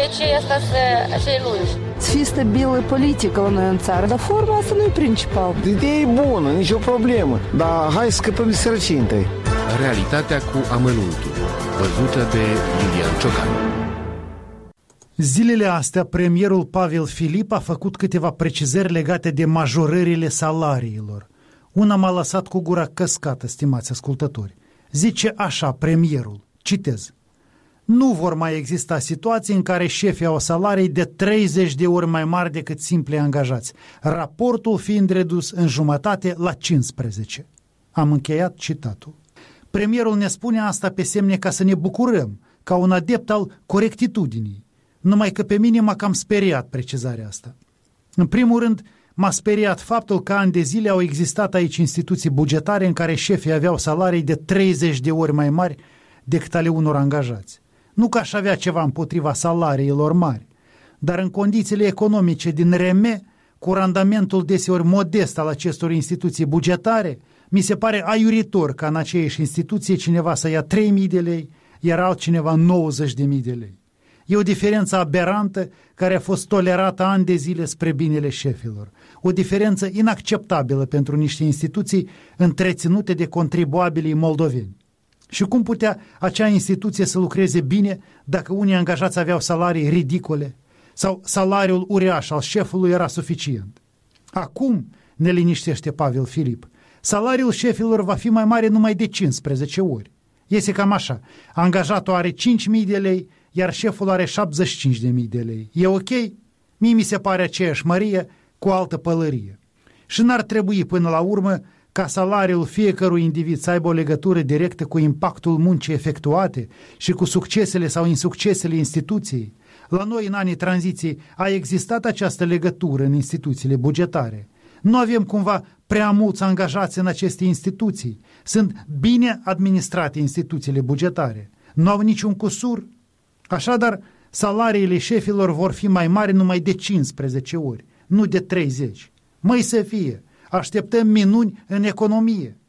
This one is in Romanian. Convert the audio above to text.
obicei asta să lungi. Să fie stabilă politică la noi în țară, dar forma asta nu e principal. Ideea e bună, nicio problemă, dar hai să scăpăm de sărăcie întâi. Realitatea cu amănuntul, văzută de Iulian Ciocan. Zilele astea, premierul Pavel Filip a făcut câteva precizări legate de majorările salariilor. Una m-a lăsat cu gura căscată, stimați ascultători. Zice așa premierul, citez: nu vor mai exista situații în care șefii au salarii de 30 de ori mai mari decât simpli angajați, raportul fiind redus în jumătate la 15. Am încheiat citatul. Premierul ne spune asta pe semne ca să ne bucurăm, ca un adept al corectitudinii. Numai că pe mine m-a cam speriat precizarea asta. În primul rând, m-a speriat faptul că ani de zile au existat aici instituții bugetare în care șefii aveau salarii de 30 de ori mai mari decât ale unor angajați. Nu că aș avea ceva împotriva salariilor mari, dar în condițiile economice din RM, cu randamentul deseori modest al acestor instituții bugetare, mi se pare aiuritor ca în aceeași instituție cineva să ia 3.000 de lei, iar altcineva 90.000 de lei. E o diferență aberantă care a fost tolerată ani de zile spre binele șefilor. O diferență inacceptabilă pentru niște instituții întreținute de contribuabilii moldoveni. Și cum putea acea instituție să lucreze bine dacă unii angajați aveau salarii ridicole sau salariul uriaș al șefului era suficient? Acum, ne liniștește Pavel Filip, salariul șefilor va fi mai mare numai de 15 ori. Iese cam așa, angajatul are 5.000 de lei, iar șeful are 75.000 de lei. E ok? Mie mi se pare aceeași mărie cu altă pălărie. Și n-ar trebui până la urmă ca salariul fiecărui individ să aibă o legătură directă cu impactul muncii efectuate și cu succesele sau insuccesele instituției. La noi, în anii tranziției, a existat această legătură în instituțiile bugetare. Nu avem cumva prea mulți angajați în aceste instituții. Sunt bine administrate instituțiile bugetare. Nu au niciun cusur. Așadar, salariile șefilor vor fi mai mari numai de 15 ori, nu de 30. Măi să fie, așteptăm minuni în economie.